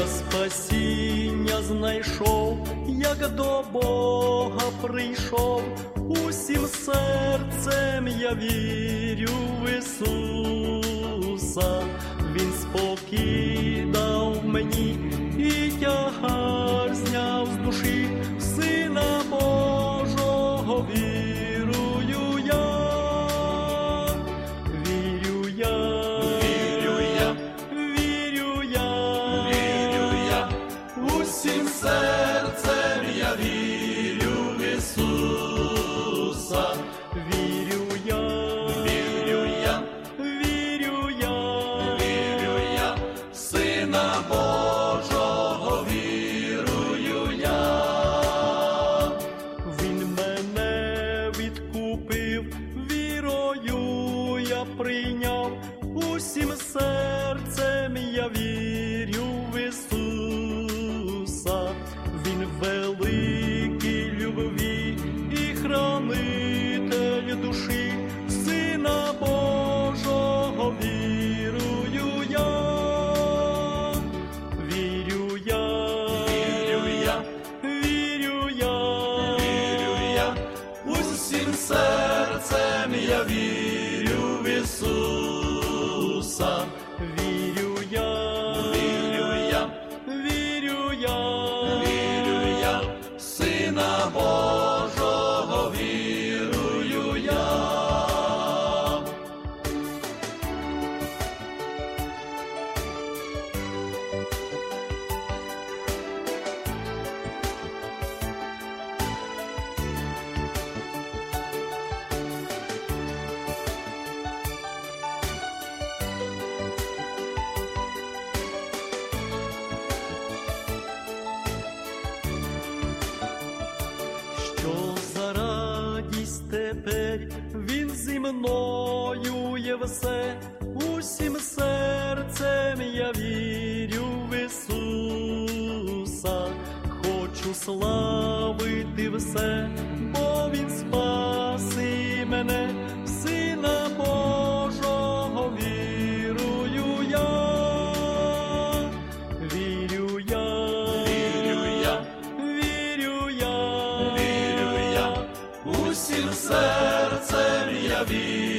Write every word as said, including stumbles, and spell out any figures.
Я спасіння знайшов, як до Бога прийшов, усім серцем я вірю в Ісуса. Він спокій дав мені і тягар зняв з душі, в Сина Божого вірую я. Вірю я, Вірю я, вірю я, вірю я, усім серцем я вірю в Ісуса. Вірю я, вірю я, вірю я, вірю я, в Сина Божого вірую я. Він мене відкупив, вірою я прийняв, усім серцем я вірю в Ісуса. Він великий любві і хранитель душі, в Сина Божого вірую я. Вірю я, вірю я, вірю я, вірю я, усім серцем я вірю в Ісуса. Вірю я, вірю я, вірю я, вірю я, в Сина Божого вірую я. Що за радість тепер, він зі мною є все, усім серцем я вірю в Ісуса. Хочу славити все, бо Він спас і мене, в Сина Божого вірую я. Вірю я, вірю я, вірю я, вірю я, усім серцем я вірю